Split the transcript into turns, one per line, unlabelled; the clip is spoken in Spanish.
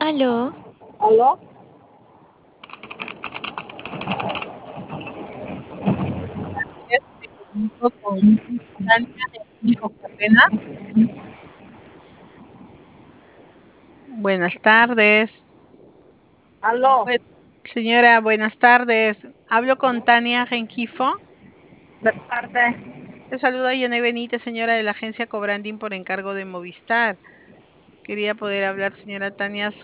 Aló,
¿Aló?
Me comunico con Tania Hijo Carrera. Buenas tardes.
¿Aló?
Bue- Señora, buenas tardes. Hablo con Tania Rengifo.
De parte.
Le saluda Yanay Benítez, señora de la agencia Cobranding por encargo de Movistar. Quería poder hablar, señora Tania,